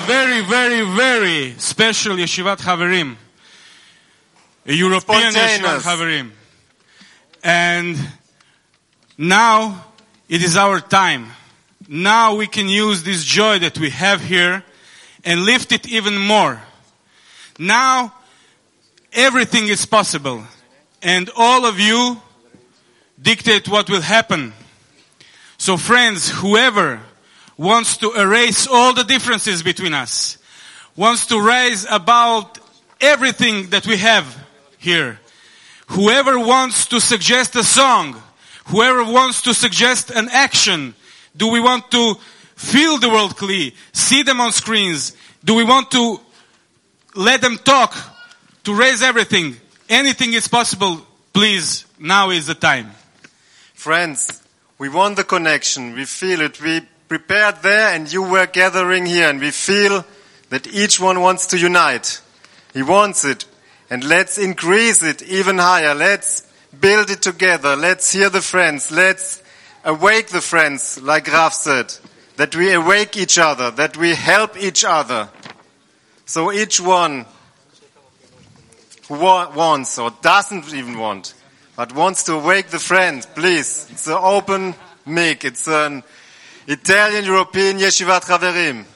very, very, very special Yeshivat Haverim. A European Yeshivat Haverim. And now it is our time. Now we can use this joy that we have here and lift it even more. Now everything is possible. And all of you dictate what will happen. So friends, whoever wants to erase all the differences between us, wants to raise about everything that we have here, whoever wants to suggest a song, whoever wants to suggest an action, do we want to feel the world clear, see them on screens? Do we want to let them talk, to raise everything? Anything is possible. Please, now is the time. Friends, we want the connection. We feel it. We prepared there and you were gathering here and we feel that each one wants to unite. He wants it. And let's increase it even higher. Let's build it together. Let's hear the friends. Let's awake the friends, like Raf said. That we awake each other. That we help each other. So each one who wants or doesn't even want, but wants to awake the friend, please. It's an open mic. It's an Italian European Yeshivat Haverim.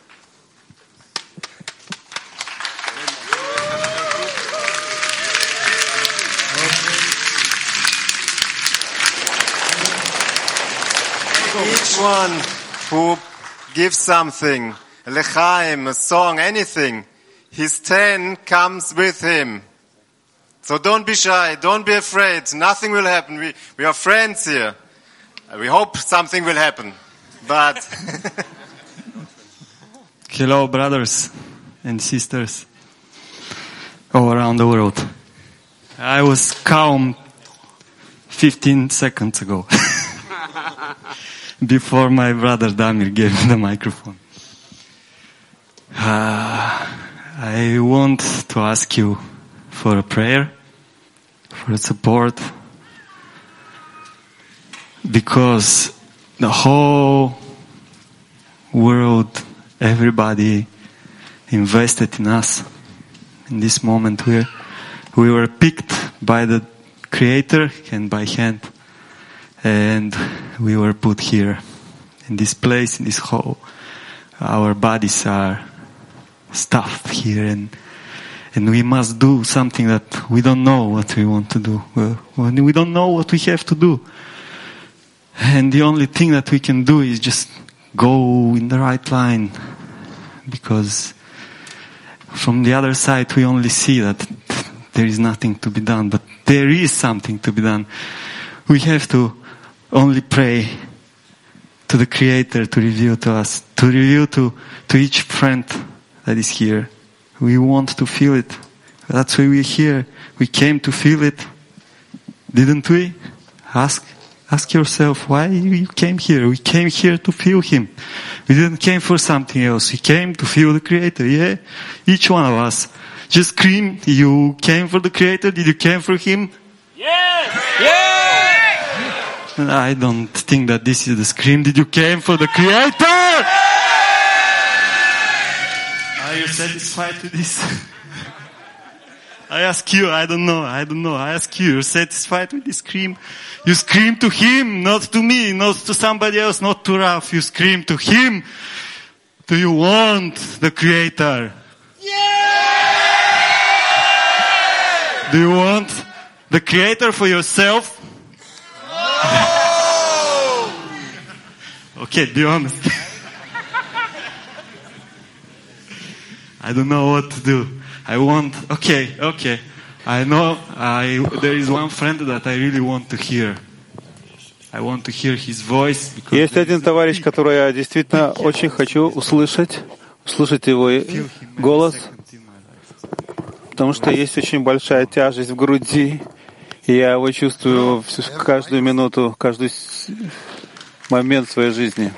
Each one who gives something, a lechaim, a song, anything, his 10 comes with him. So don't be shy, don't be afraid, nothing will happen. We are friends here. We hope something will happen. But hello, brothers and sisters all around the world. I was calm 15 seconds ago before my brother Damir gave me the microphone. I want to ask you for a prayer, for support, because the whole world, everybody invested in us. In this moment we were picked by the Creator and by hand, and we were put here in this place, in this hall. Our bodies are stuffed here, and we must do something that we don't know what we want to do. We don't know what we have to do. And the only thing that we can do is just go in the right line. Because from the other side we only see that there is nothing to be done. But there is something to be done. We have to only pray to the Creator to reveal to us, to reveal to each friend that is here. We want to feel it. That's why we're here. We came to feel it. Didn't we? Ask yourself why you came here. We came here to feel Him. We didn't came for something else. We came to feel the Creator. Yeah? Each one of us. Just scream. You came for the Creator? Did you came for Him? Yes! Yes! I don't think that this is the scream. Did you came for the Creator? Are you satisfied with this? I ask you, I don't know. I ask you, you're satisfied with this scream? You scream to Him, not to me, not to somebody else, not to Raf. You scream to Him. Do you want the Creator? Yeah! Do you want the Creator for yourself? No! Okay, be honest. I don't know what to do. Okay. I know there is one friend that I really want to hear. I want to hear his voice. Есть один товарищ, которого я действительно очень хочу услышать его голос, потому что есть очень большая тяжесть в груди, и я его чувствую каждую минуту, каждый момент своей жизни.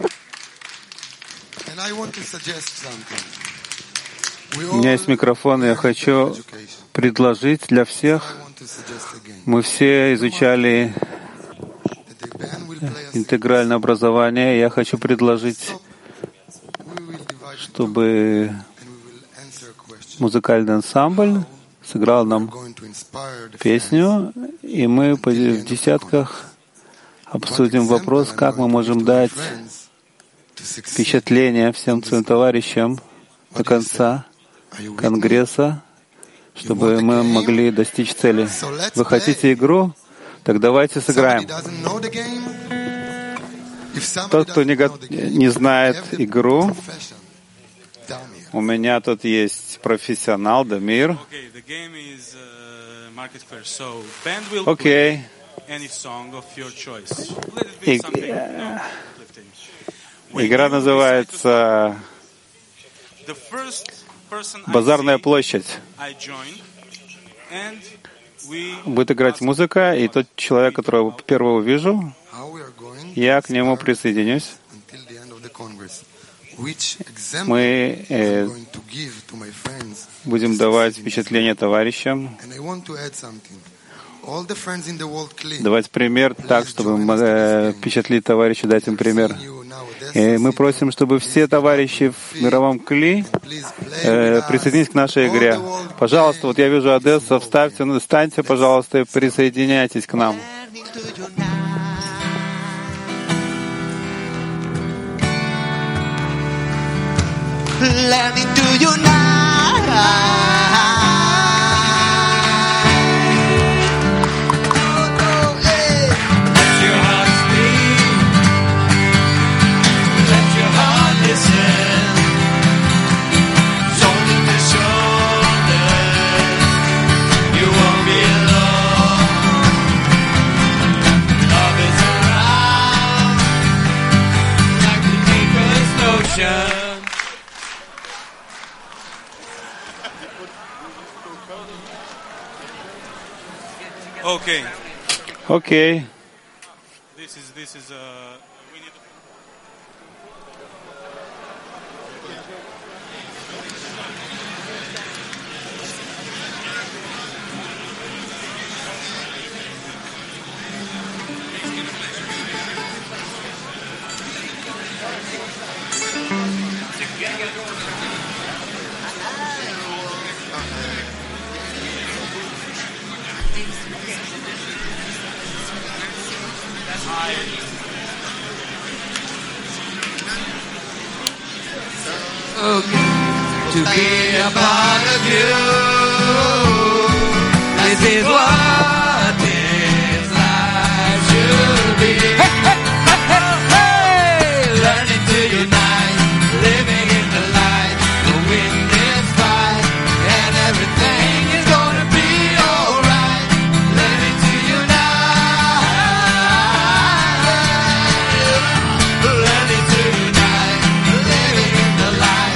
У меня есть микрофон, и я хочу предложить для всех. Мы все изучали интегральное образование. Я хочу предложить, чтобы музыкальный ансамбль сыграл нам песню, и мы в десятках обсудим вопрос, как мы можем дать впечатление всем своим товарищам до конца Конгресса, чтобы мы могли достичь цели. Вы хотите игру? Так давайте сыграем. Тот, кто не знает игру, у меня тут есть профессионал, Дамир. Окей. Игра называется «Базарная площадь». Будет играть музыка, и тот человек, которого первого увижу, я к нему присоединюсь. Мы будем давать впечатление товарищам, давать пример так, чтобы впечатлить товарищей, дать им пример. И мы просим, чтобы все товарищи в мировом Кли присоединились к нашей игре. Пожалуйста, вот я вижу Одесса, встаньте, пожалуйста, и присоединяйтесь к нам. Let me do you now. Okay. Okay. This is we need to... To be a part of you, this is what this life should be. Learning to unite, living in the light, the wind is fine, and everything is gonna be alright. Learning to unite, learning to unite, living in the light.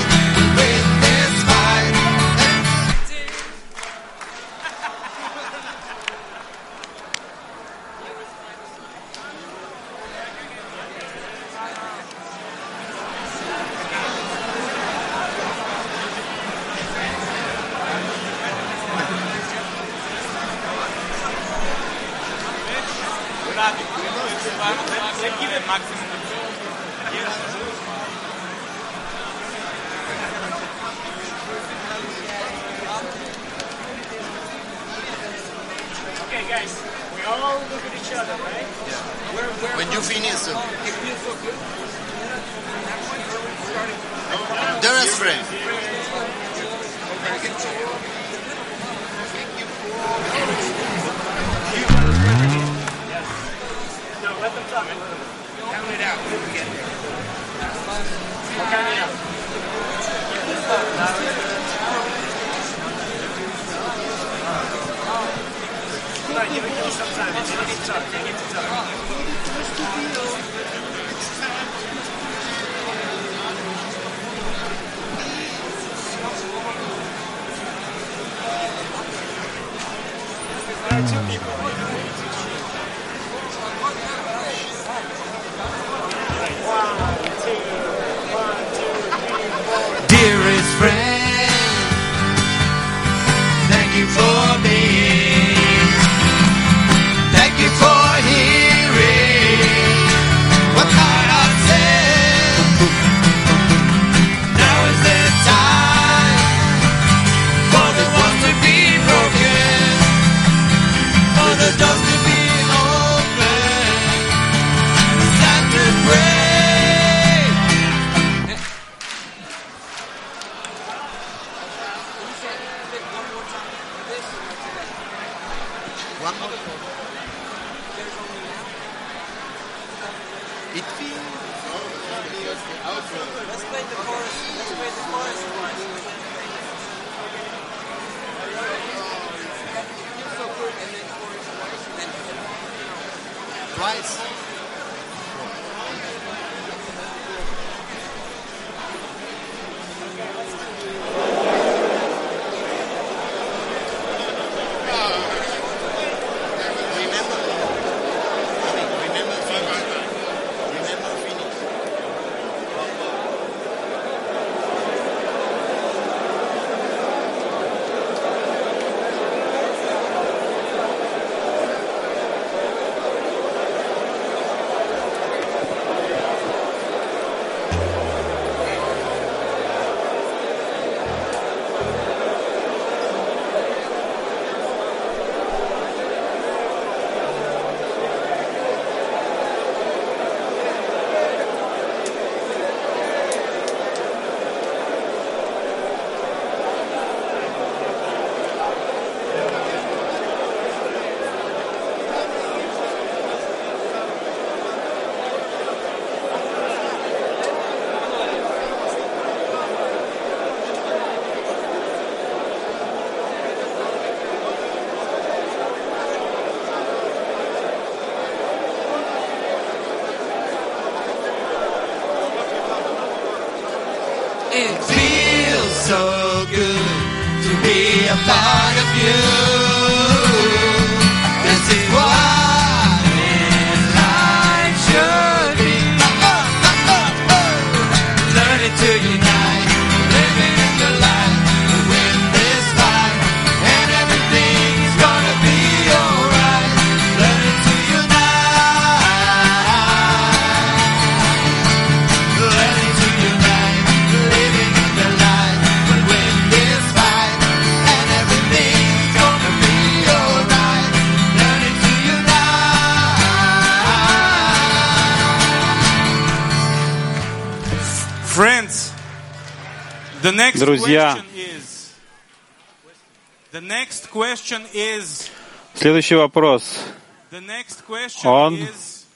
Okay, guys, we all look at each other, right? Yeah. When you finish, the restaurant. No, let them talk. Count it out. We'll count it out. Give it some time. It's tough. Take it to tough. Two people. Dearest friend, thank you for being. Thank you for hearing. One more. It feels. Let's play the chorus. Let's play the chorus once. Twice. It feels so good to be a part of you. This is what life should be. Learning to unite, living in the light, to win this fight, and everything's gonna be alright. Learning to unite, learning to unite. Living in the light, we'll win this fight, and everything's gonna be alright. Learning to unite. Friends, the next Друзья, question is следующий вопрос. the next question Он is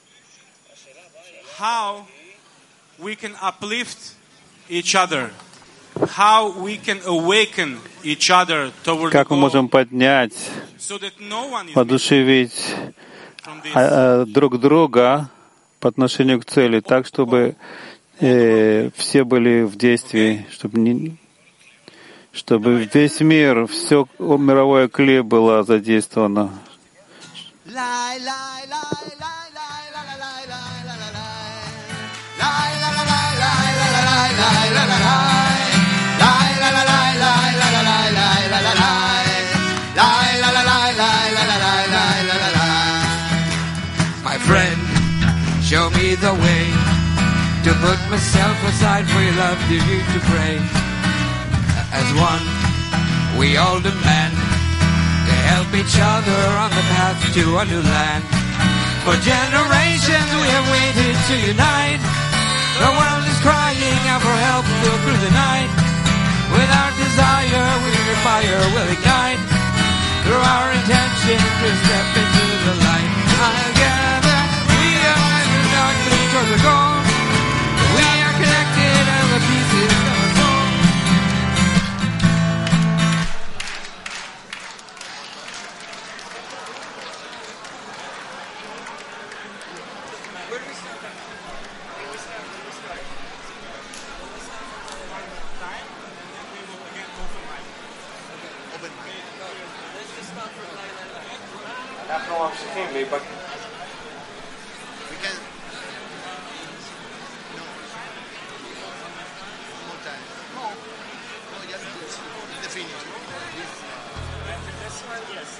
how we can uplift each other, how we can awaken each other toward the как мы goal, можем поднять, so that no one is воодушевить from this. друг друга по отношению к цели, так, чтобы все были в действии, чтобы весь мир, все мировое клей было задействовано. My friend, show me the way to put myself aside for your love, to you to pray. As one, we all demand to help each other on the path to a new land. For generations we have waited to unite. The world is crying out for help through the night. With our desire, we the fire will ignite. Through our intention to step into the light. Together, we are in darkness toward the goal. We are connected as the pieces of a soul. We can. One more time. No, just the finish. This one, yes.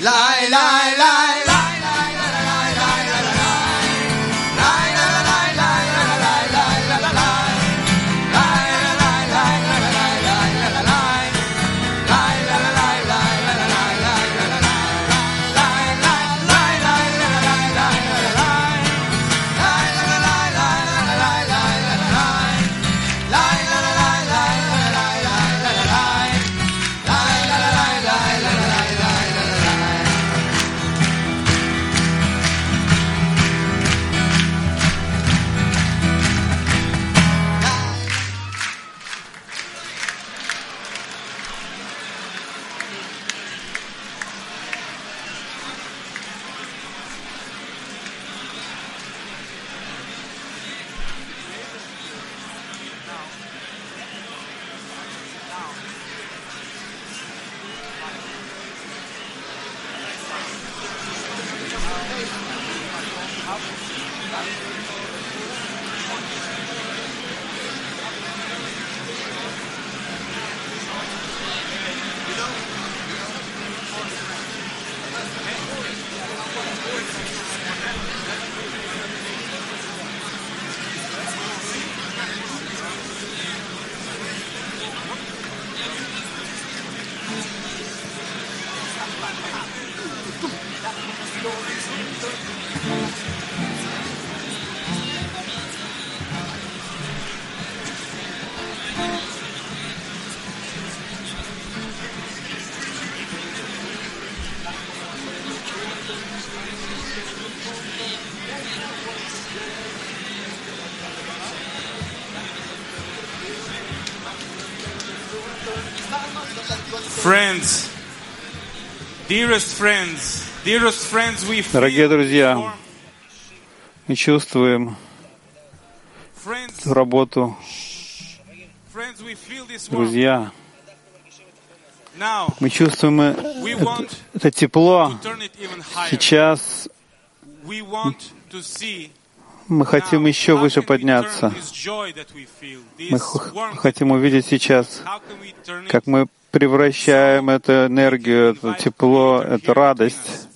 Friends, dearest friends, we feel Дорогие друзья, мы чувствуем работу. Друзья, мы чувствуем это тепло. Сейчас мы хотим еще выше подняться. Мы хотим увидеть сейчас, как мы превращаем эту энергию, это тепло, эту радость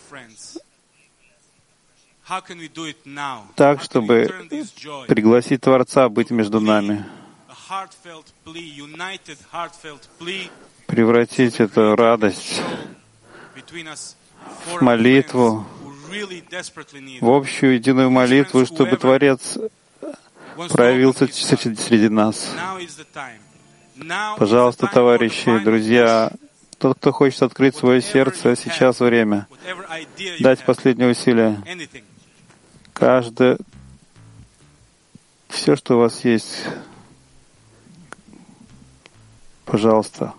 так, чтобы пригласить Творца быть между нами, превратить эту радость в молитву, в общую единую молитву, чтобы Творец проявился среди нас. Пожалуйста, товарищи, друзья, тот, кто хочет открыть свое сердце, сейчас время. Дать последнее усилие. Каждое, все, что у вас есть, пожалуйста.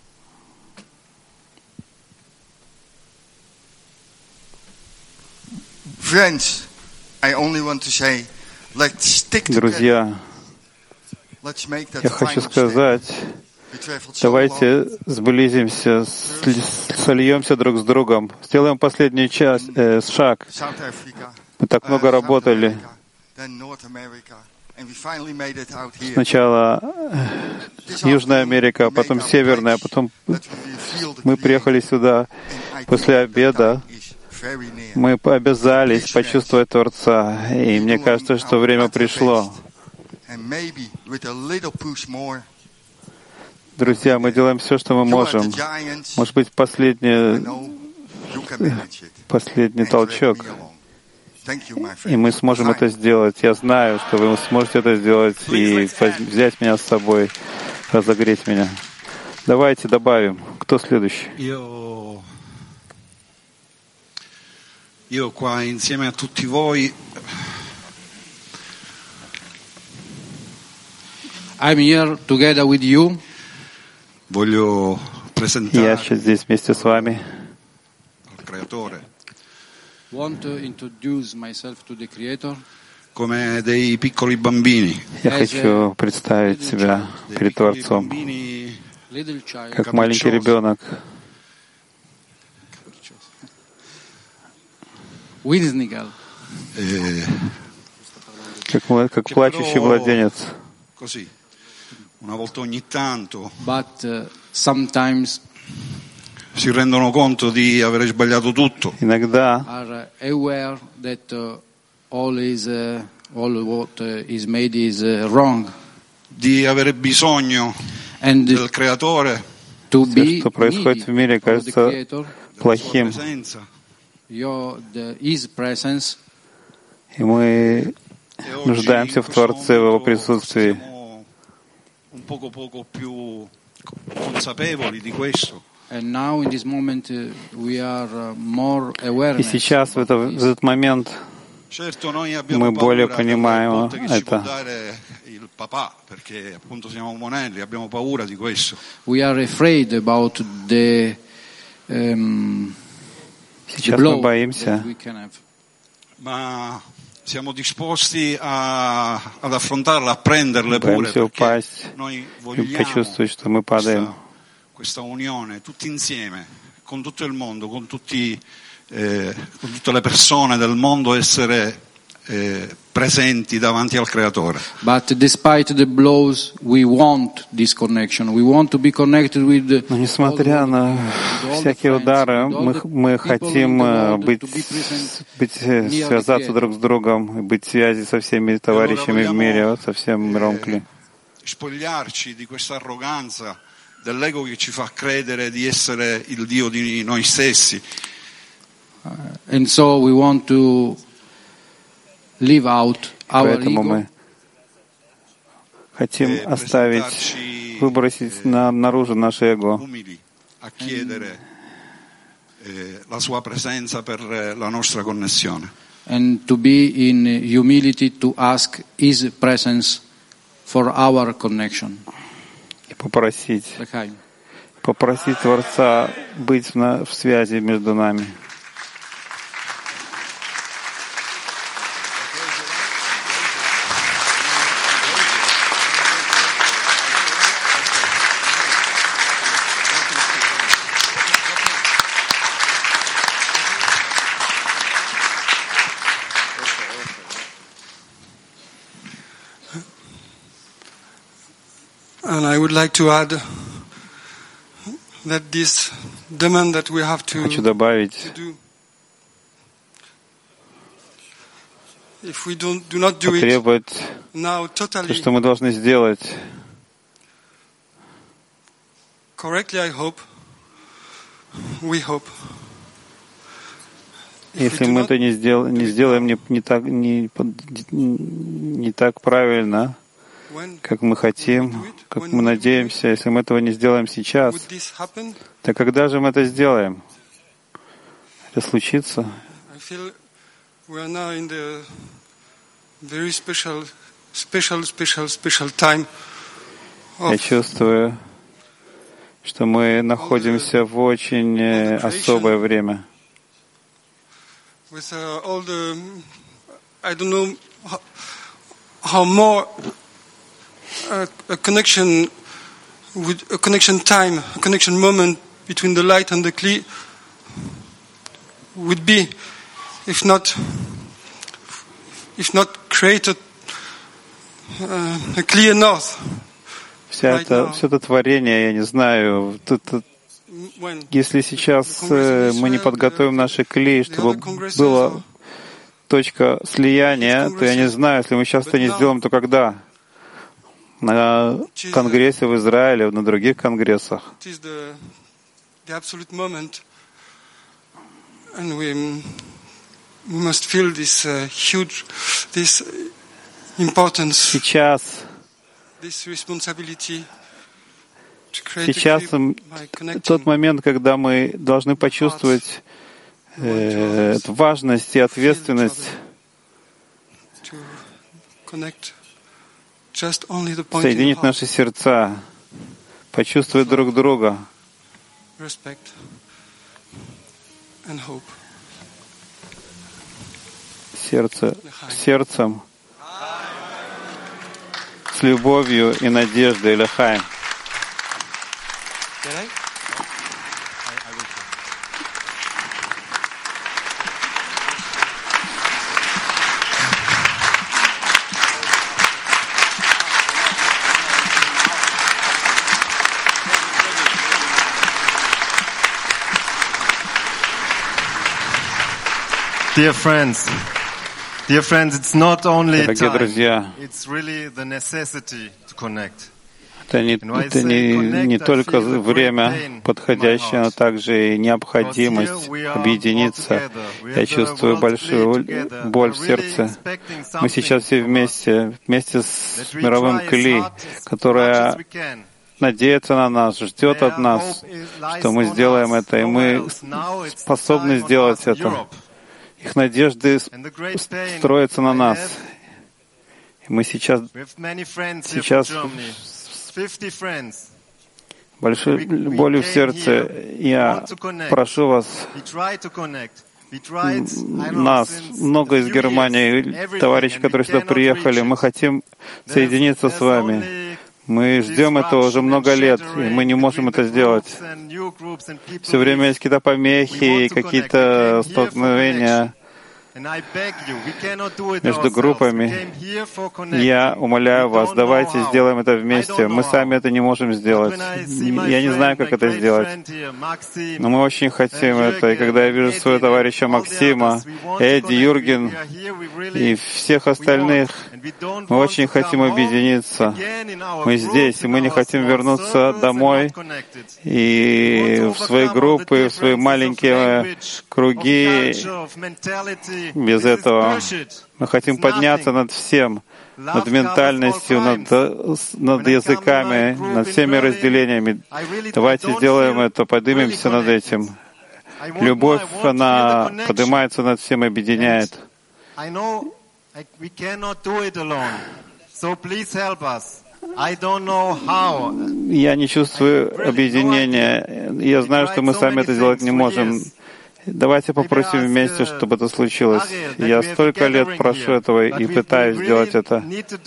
Friends, I only want to say, let's stick together. Друзья, я хочу сказать, давайте сблизимся, сольемся друг с другом, сделаем последний шаг. Мы так много работали. Сначала Южная Америка, а потом Северная, а потом мы приехали сюда после обеда. Мы обязались почувствовать Творца, и мне кажется, что время пришло. Друзья, мы делаем все, что мы можем. Может быть, последний толчок. И мы сможем это сделать. Я знаю, что вы сможете это сделать и взять меня с собой, разогреть меня. Давайте добавим. Кто следующий? Io qua insieme a tutti voi I'm here together with you. Voglio presentare. Я сейчас здесь вместе с вами. Creatore. Want to introduce myself to the Creator. Come dei piccoli bambini. Я хочу представить себя перед Творцом, как маленький ребенок. Как плачущий младенец. Una volta ogni tanto. But sometimes si rendono conto di avere sbagliato tutto. Иногда are aware that all what is made is wrong, Di avere bisogno and del creatore, to все, be что происходит в мире, needy for the кажется Creator, della sua плохим. presenza. His presence, И мы E oggi нуждаемся in в questo Творце, в Его momento присутствии. siamo un poco più consapevoli di questo. and now in this moment we are more aware. И сейчас, в этот момент, Certo, noi abbiamo мы более paura понимаем delle botte che ci può это. dare il papà, perché appunto siamo monelli, abbiamo paura di questo. We are afraid about the Сейчас мы blow боимся, that we can have. Ma siamo disposti ad affrontarla, a prenderle pure, боимся perché упасть noi и vogliamo почувствовать, что мы падаем. questa unione, tutti insieme, con tutto il mondo, con tutte le persone del mondo, essere presenti davanti al Creatore. But despite the blows, we want this connection. We want to be connected with. Но несмотря на всякие удары, мы хотим связаться друг с другом, быть в связи со всеми товарищами в мире, со всем миром Кли. Spogliarci di questa arroganza dell'ego che ci fa credere di essere il Dio di noi stessi. And so we want to live out our Поэтому ego мы хотим оставить, выбросить наружу наше эго, Umili a chiedere la sua presenza per la nostra connessione. and to be in humility to ask His presence for our connection. и попросить L'chaim. Творца быть в связи между нами. And I would like to add that this demand that we have to Хочу добавить, do, if we do not do it потребовать now то, totally что мы должны сделать, correctly, I hope, we hope. если мы это не сделаем не так правильно, как мы хотим, как мы надеемся, если мы этого не сделаем сейчас, Would this happen? то когда же мы это сделаем? Это случится? I feel we are now in the very special time Я of чувствую, что мы находимся в очень особое время. with all the, I don't know how more a connection time, a connection moment between the light and the Kli would be, if not created a clear north. Все это творение, я не знаю, если сейчас мы не подготовим наши клей, чтобы была точка слияния, то я не знаю, если мы сейчас это не сделаем, то когда? На конгрессе в Израиле, на других конгрессах. It is the absolute moment, and we must feel this huge, this importance, Сейчас this responsibility to create Сейчас a clear by connecting. тот момент, когда мы должны почувствовать эту важность и ответственность, To connect just only the point in соединить heart, наши сердца, почувствовать друг друга, respect and hope. сердцем, с любовью и надеждой. Лехаим. Dear friends, it's not only Дорогие time, друзья, it's really the necessity to connect. это не только время подходящее, но также и необходимость объединиться. Я чувствую большую боль в сердце. Мы сейчас все вместе с мировым Кли, которая надеется на нас, ждет от нас, что мы сделаем это, и мы способны сделать это. Их надежды строятся на нас. И мы сейчас большой болью в сердце. Я прошу вас, нас, много из Германии, товарищи, которые сюда приехали, мы хотим соединиться с вами. Мы ждем этого уже много лет, и мы не можем это сделать. Все время есть какие-то помехи, какие-то столкновения между группами. Я умоляю вас, давайте сделаем это вместе. Мы сами это не можем сделать. Я не знаю, как это сделать. Но мы очень хотим это. И когда я вижу своего товарища Максима, Эдди, Юрген и всех остальных, мы очень хотим объединиться. Мы здесь, и мы не хотим вернуться домой и в свои группы, в свои маленькие круги. Без этого мы хотим подняться над всем, над ментальностью, над языками, над всеми разделениями. Давайте сделаем это, поднимемся над этим. Любовь, она поднимается над всем и объединяет. Я не чувствую объединения. Я знаю, что мы сами это сделать не можем. Давайте попросим вместе, чтобы это случилось. Я столько лет прошу этого и пытаюсь сделать это.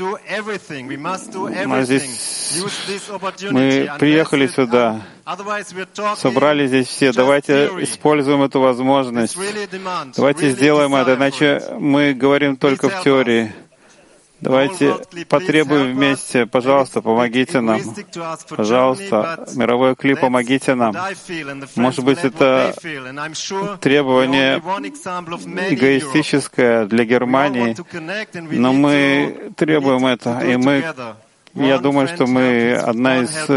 Мы приехали сюда, собрали здесь все. Давайте используем эту возможность. Давайте сделаем это, иначе мы говорим только в теории. Давайте потребуем вместе. Пожалуйста, помогите нам. Пожалуйста, мировой Кли, помогите нам. Может быть, это требование эгоистическое для Германии, но мы требуем это. И я думаю, что мы одна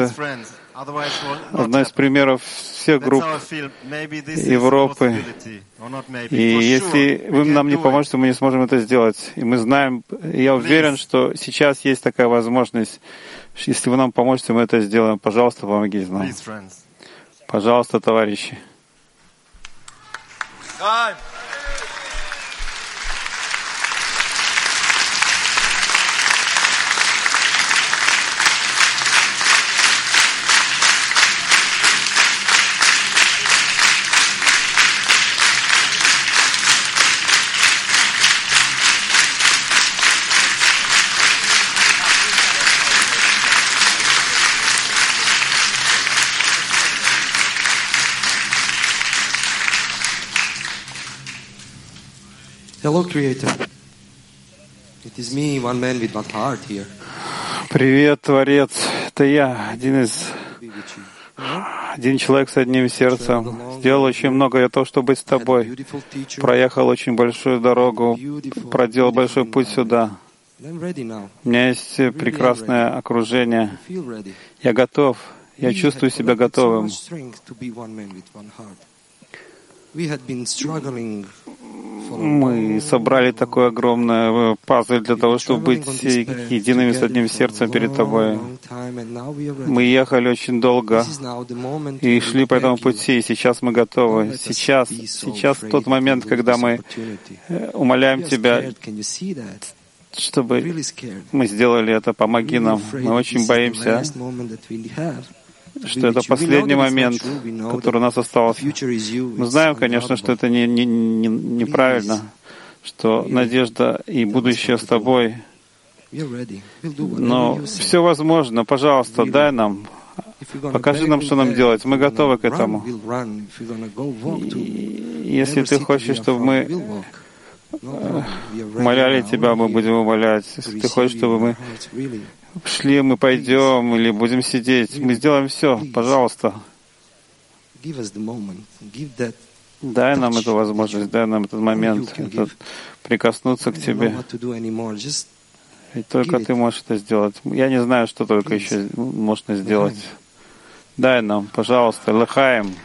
из примеров всех групп Европы. И если вы нам не поможете, мы не сможем это сделать. И мы знаем, я уверен, что сейчас есть такая возможность. Если вы нам поможете, мы это сделаем. Пожалуйста, помогите нам. Пожалуйста, товарищи. Hello, Creator. It is me, one man with one heart here. Привет, Творец. Это я, один человек с одним сердцем. Сделал очень много для того, чтобы быть с тобой. Проехал очень большую дорогу, проделал большой путь сюда. У меня есть прекрасное окружение. Я готов. Я чувствую себя готовым. Мы собрали такой огромный пазл для того, чтобы быть едиными с одним сердцем перед Тобой. Мы ехали очень долго и шли по этому пути, и сейчас мы готовы. Сейчас тот момент, когда мы умоляем Тебя, чтобы мы сделали это. Помоги нам. Мы очень боимся, что это последний момент, который у нас остался. Мы знаем, конечно, что это неправильно, что надежда и будущее с Тобой. Но все возможно. Пожалуйста, дай нам, покажи нам, что нам делать. Мы готовы к этому. И если Ты хочешь, чтобы мы умоляли Тебя, мы будем умолять. Если Ты хочешь, чтобы мы шли, мы пойдем, или будем сидеть. Мы сделаем все, пожалуйста. Дай нам эту возможность, дай нам этот момент, прикоснуться к Тебе. И только Ты можешь это сделать. Я не знаю, что только еще можно сделать. Дай нам, пожалуйста, лахаем.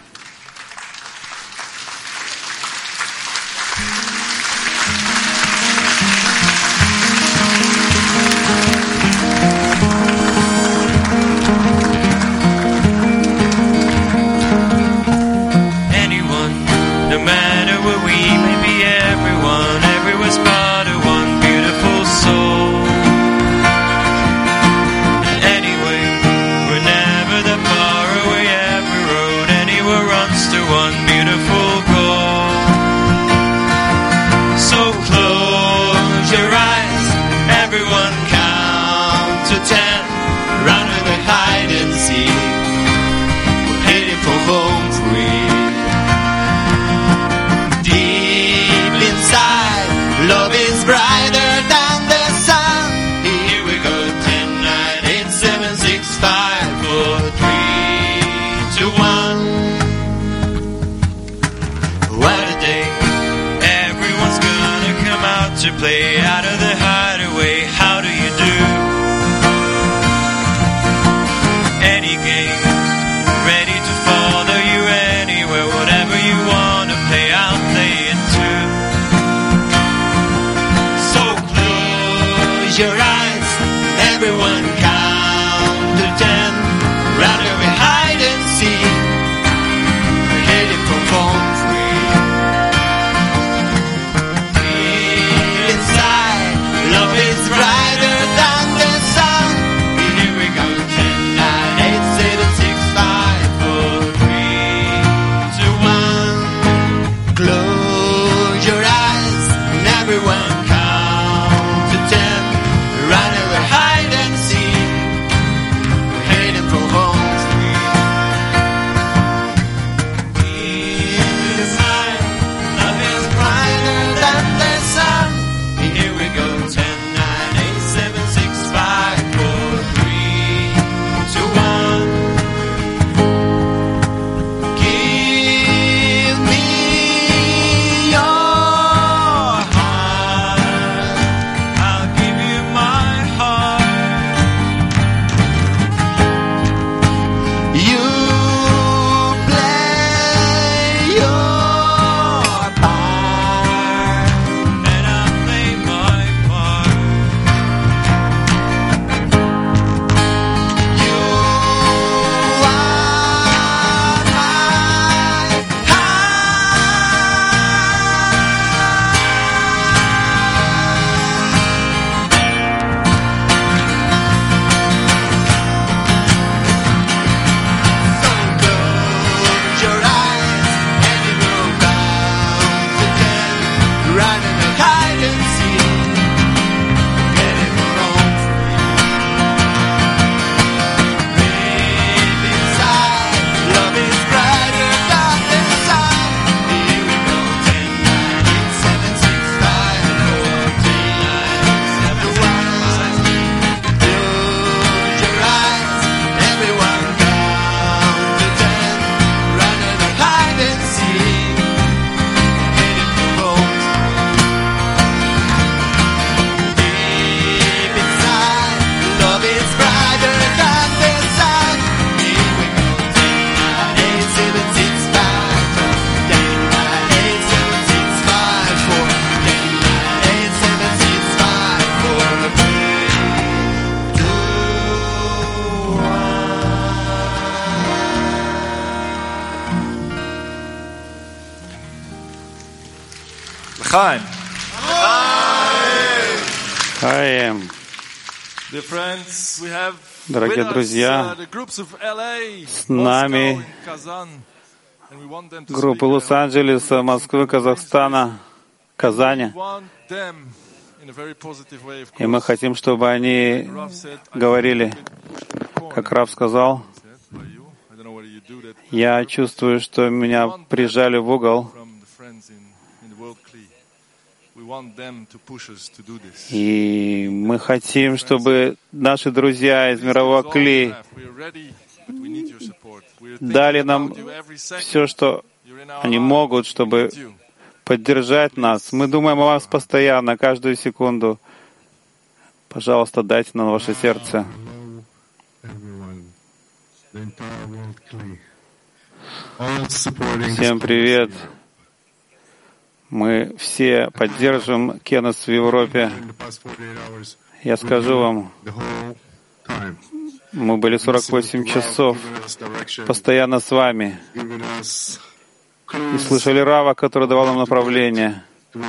To play out of the hideaway, how do you do? Any game, ready to follow you anywhere, whatever you wanna play, I'll play it too. So close your eyes, everyone count to 10, round away hide and seek, we're headed for home free. Love is brighter than the sun. Here we go, 10, 9, 8, 7, 6, 5, 4, 3, 2, 1. Close your eyes and everyone count to 10. Run away, hide and seek. We're heading for home free. Inside, love is brighter than the sun. Here we go, 10, 9, 8, 7, 6, 5, 4, 3, 2, 1. Give me your heart, I'll give you my heart. You play your part, and I'll play my part. You are my heart. So close your eyes and you will count to 10. Run and hide and seek. Heading for home free. Deep inside, love is brighter than the sun. Here we go, 10, 9, 8, 7, 6, 5, 4, 3, 2, 1. Close your eyes, everyone count to 10. Run and hide and seek. Heading for home deep inside, love is brighter than the sun. Here we go, 10, 9, 8, 7, 6, 5, 4, 10, 9, 8, 7, 6, 5, 4, 10, 9, 8, 7, 6, 5, 4, 3, 2, 1. L'chaim. Хаем. Dear friends, we have Дорогие with друзья, us, the groups of LA, с нами Moscow, and Kazan, and we want them to группы speak Лос-Анджелеса, Москвы, Казахстана, Казани. We want them in a very positive way, of И мы course. хотим, чтобы они говорили, как Рав сказал, I don't know whether you do that я чувствую, что меня прижали в угол, from the friends in the World Kli. We want them to push us to do this. и мы хотим, чтобы наши друзья из мирового Кли We're ready, but we need your support. We're thinking дали нам about you every second. все, что You're in они могут, чтобы поддержать нас. Мы думаем о вас постоянно, каждую секунду. Пожалуйста, дайте нам ваше сердце. Всем привет. Мы все поддерживаем Кеннес в Европе. Я скажу вам, мы были 48 часов постоянно с вами и слышали Рава, который давал нам направление,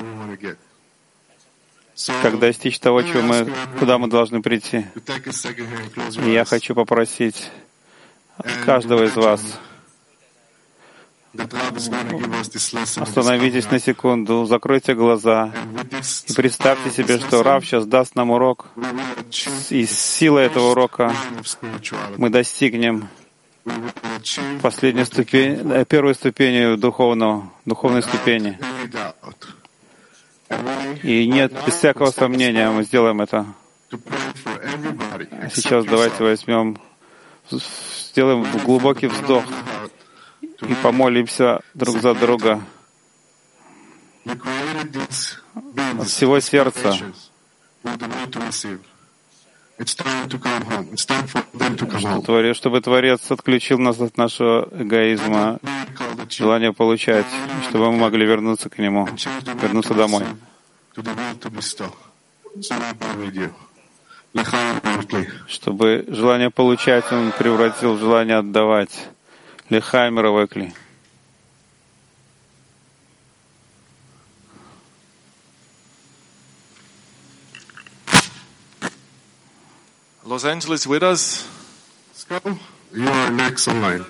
как достичь того, куда мы должны прийти. И я хочу попросить каждого из вас, остановитесь на секунду, закройте глаза и представьте себе, что Рав сейчас даст нам урок, и с силой этого урока мы достигнем первой ступени духовной ступени. И нет, без всякого сомнения мы сделаем это. А сейчас давайте сделаем глубокий вздох и помолимся друг за друга от всего сердца, чтобы Творец отключил нас от нашего эгоизма, желания получать, чтобы мы могли вернуться к Нему, вернуться домой. Чтобы желание получать Он превратил в желание отдавать. Лехай мировой кли. Los Angeles with us? You are next online.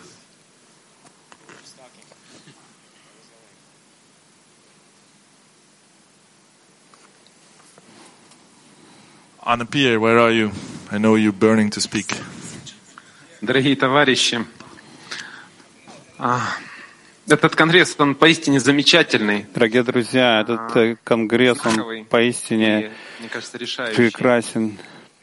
Anna Pierre, where are you? I know you're burning to speak. Дорогие товарищи, этот конгресс, он поистине замечательный. Дорогие друзья, этот конгресс, он поистине прекрасен.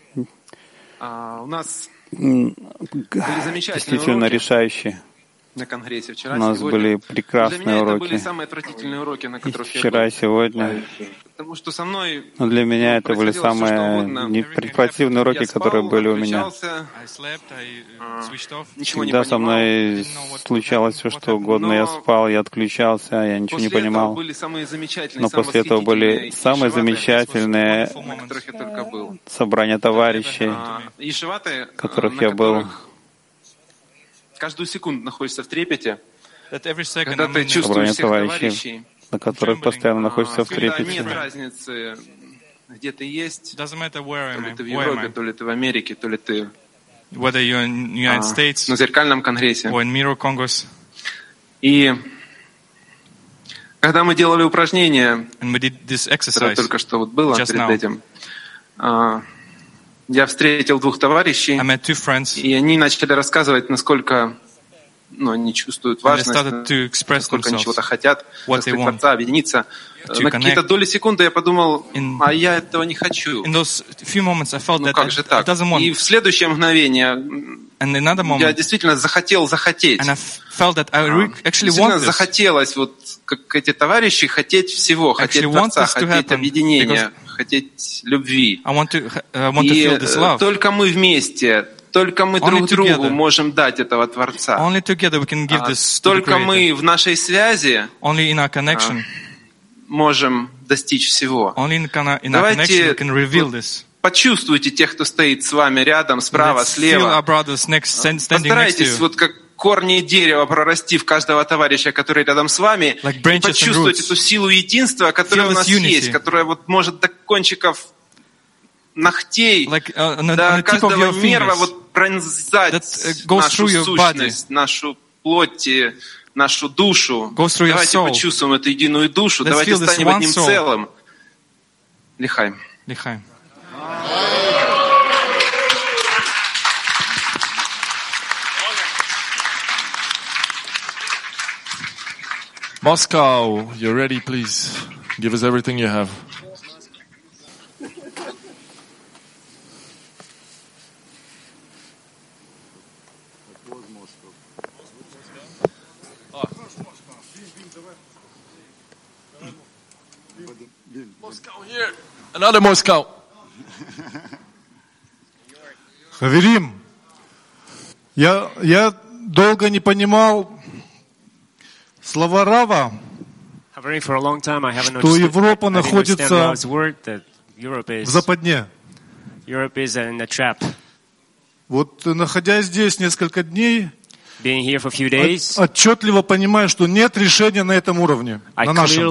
У нас были действительно уроки решающий. на конгрессе вчера, У нас сегодня. были прекрасные Для меня уроки. это были самые отвратительные уроки, на которых я Вчера был. и сегодня. Потому что со мной Но для меня это были происходило всё, что самые угодно. противные уроки, Я спал, которые были у меня. отключался, ничего не Всегда со понимал. мной случалось все, что угодно. Я спал, я отключался, я ничего не После этого понимал. были самые замечательные, Но после этого были самые замечательные на которых я только был. собрания товарищей, Ешиваты, в которых на я был. которых каждую секунду находишься в трепете, That every second когда I'm ты in чувствуешь Собрания всех товарищей, товарищей, на которых постоянно находишься в когда трепете. нет разницы, где ты есть, Doesn't matter where то am ли I, ты в where am Европе, I? то ли ты в Америке, то ли ты Whether you're in United States на зеркальном конгрессе. or in Mirror Congress. И когда мы делали упражнение, And we did this которое exercise только что вот было just перед now. этим, я встретил двух товарищей, I met two friends. и они начали рассказывать, насколько они чувствуют And they важность, started to express насколько они themselves, чего-то хотят, what they want, Творца, объединиться. to На какие-то connect. доли секунды я подумал, а я этого не хочу. In those few moments, I felt that Как же I так? doesn't want. И в следующее мгновение And another я moment, действительно захотел захотеть. and I felt that I actually Действительно want this. захотелось, вот как эти товарищи, хотеть всего, хотеть Actually want Творца, this to хотеть happen, объединения, хотеть любви. I want to И feel this love. только мы вместе, только мы Only друг другу together. можем дать этого Творца. Only together we can give this to the Только Creator. мы в нашей связи Only in our connection. можем достичь всего. Only in our connection Давайте we can reveal this. почувствуйте тех, кто стоит с вами рядом, справа, Let's feel слева. our brothers standing next to Постарайтесь you. вот как корни дерева прорасти в каждого товарища, который рядом с вами, Like и branches and почувствовать roots. эту силу единства, которая Feel у нас this unity. есть, которая вот может до кончиков ногтей, Like on the до tip of каждого your нерва fingers. вот пронзать goes нашу through your сущность, нашу плоть, нашу душу. Goes through your Давайте soul. почувствуем эту единую душу, Let's давайте feel this станем one одним soul. целым. Лихаем. Лихаем. Moscow, you're ready, please. Give us everything you have. Moscow here. Another Moscow. Хаверим, я долго не понимал слова Рава, что Европа находится в западне. Вот, находясь здесь несколько дней, отчетливо понимаю, что нет решения на этом уровне, на нашем.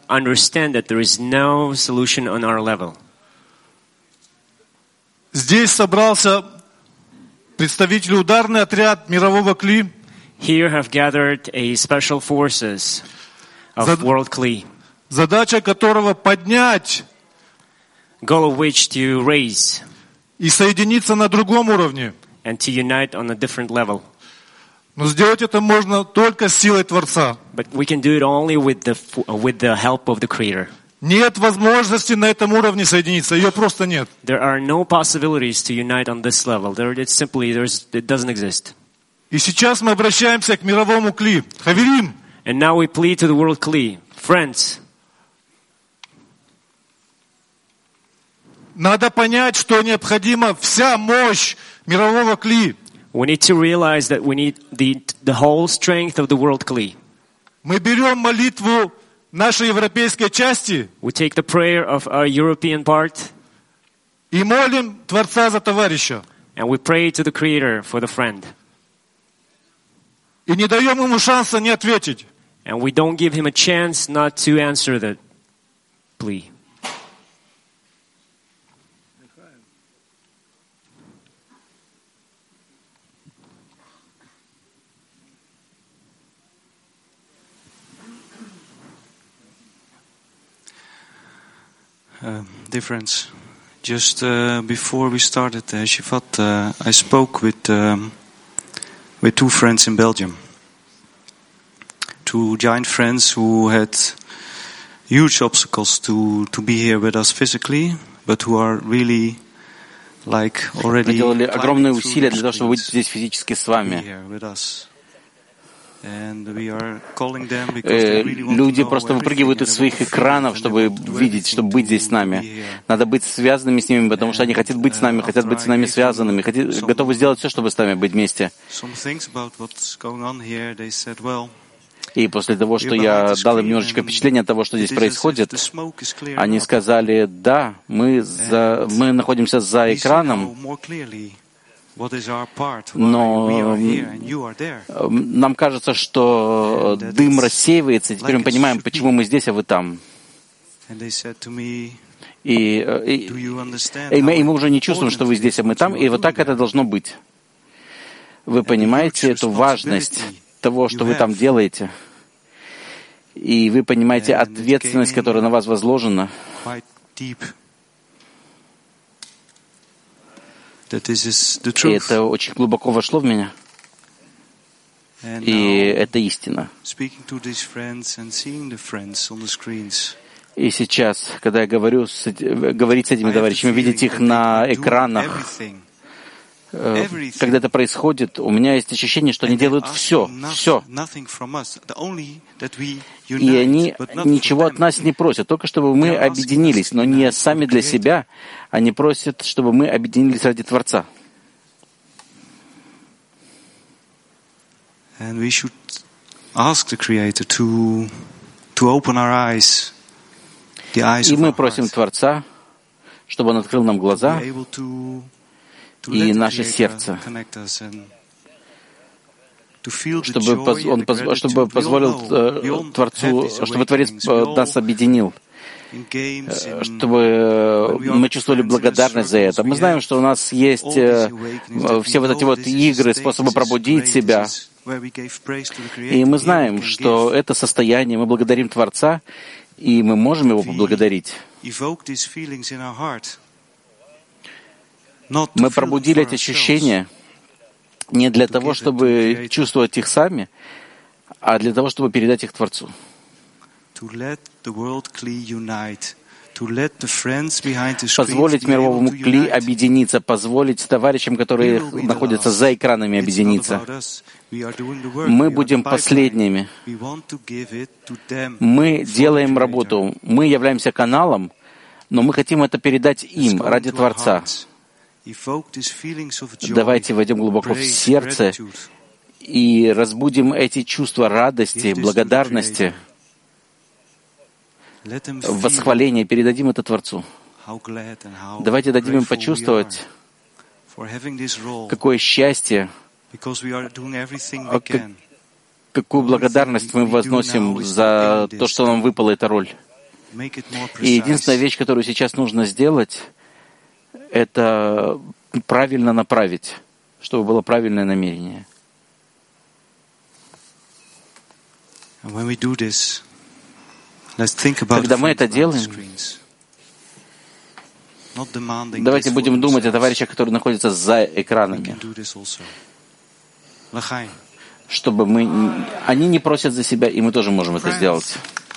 Здесь собрался представитель ударный отряд мирового КЛИ. Here have gathered a special forces of World CLI. Задача которого поднять, goal of which to raise, и соединиться на другом уровне. And to unite on a different level. Но сделать это можно только с силой Творца. But we can do it only with the help of the Creator. Нет возможности на этом уровне соединиться, ее просто нет. There are no possibilities to unite on this level. It doesn't exist. И сейчас мы обращаемся к мировому КЛИ. Хаверим. And now we plead to the World CLI. Friends. Надо понять, что необходима вся мощь мирового КЛИ. We need to realize that we need the whole strength of the World CLI. Мы берем молитву нашей европейской части. We take the prayer of our European part. И молим Творца за товарища. And we pray to the Creator for the friend. И не даем ему шанса не ответить. And we don't give him a chance not to answer the plea. Dear friends, just before we started Shivat, I spoke with two friends in Belgium. Two giant friends who had huge obstacles to be here with us physically, but who are really like already делали огромные усилия для того, чтобы быть здесь физически с вами. Люди просто выпрыгивают из своих экранов, чтобы видеть, чтобы быть здесь с нами. Надо быть связанными с ними, потому что они хотят быть с нами, хотят быть с нами связанными, готовы сделать все, чтобы с нами быть вместе. И после того, что я дал им немножечко впечатление от того, что здесь происходит, они сказали: да, мы находимся за экраном, но нам кажется, что дым рассеивается, и теперь мы понимаем, почему мы здесь, а вы там. И мы уже не чувствуем, что вы здесь, а мы там, и вот так это должно быть. Вы понимаете эту важность того, что вы там делаете, и вы понимаете ответственность, которая на вас возложена. И это очень глубоко вошло в меня. И это истина. И сейчас, когда я говорить с этими товарищами, видеть их на экранах, когда это происходит, у меня есть ощущение, что они делают все. И они ничего от нас не просят, только чтобы мы объединились, но не сами для себя, они просят, чтобы мы объединились ради Творца. И мы просим Творца, чтобы Он открыл нам глаза и наше сердце, чтобы позволил Творцу, чтобы Творец нас объединил, чтобы мы чувствовали благодарность за это. Мы знаем, что у нас есть все вот эти вот игры, способы пробудить себя. И мы знаем, что это состояние, мы благодарим Творца, и мы можем Его поблагодарить. Мы пробудили эти ощущения не для того, чтобы чувствовать их сами, а для того, чтобы передать их Творцу. позволить мировому кли объединиться, позволить товарищам, которые находятся за экранами, объединиться. Мы будем последними. Мы делаем работу. Мы являемся каналом, но мы хотим это передать им ради Творца. Давайте войдем глубоко в сердце и разбудим эти чувства радости, благодарности, восхваления, передадим это Творцу. Давайте дадим им почувствовать, какое счастье, какую благодарность мы возносим за то, что нам выпала эта роль. И единственная вещь, которую сейчас нужно сделать, это правильно направить, чтобы было правильное намерение. Когда мы это делаем, давайте будем думать о товарищах, которые находятся за экранами, чтобы они не просят за себя, и мы тоже можем это сделать.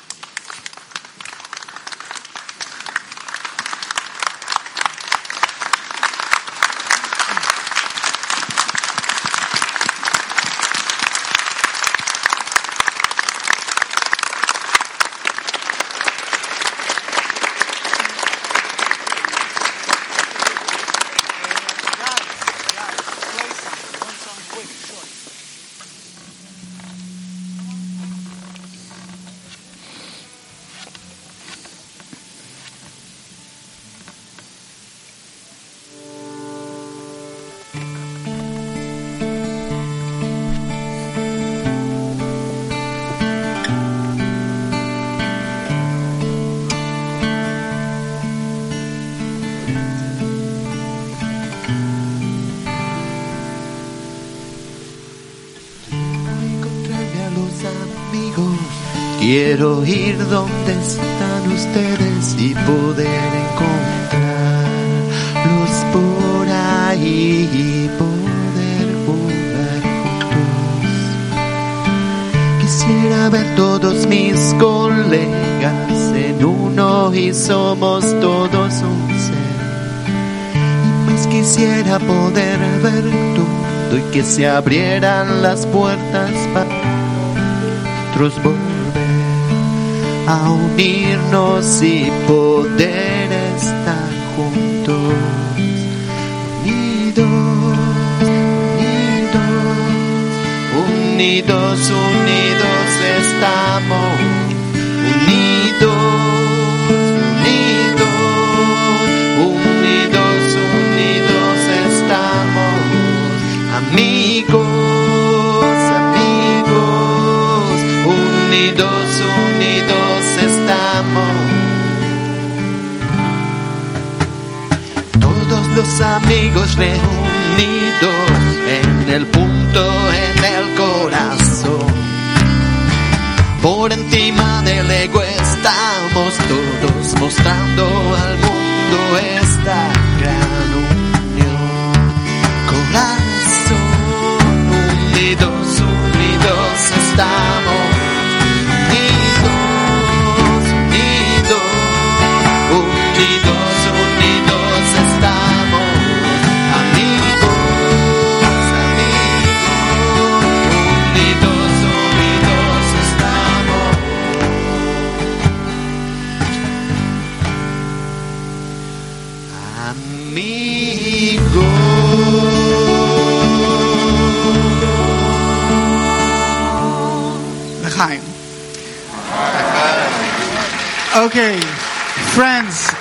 Quiero ir donde están ustedes y poder encontrarlos por ahí y poder jugar juntos. Quisiera ver todos mis colegas en uno y somos todos un ser. Y más quisiera poder ver todo y que se abrieran las puertas para nosotros a unirnos y poder estar juntos, unidos, unidos, unidos, unidos estamos, unidos, unidos, unidos, unidos estamos, amigos, amigos, unidos, unidos estamos. Todos los amigos reunidos en el punto, en el corazón. Por encima del ego estamos todos mostrando al mundo esta gran unión. Corazón, unidos, unidos estamos. Okay, friends,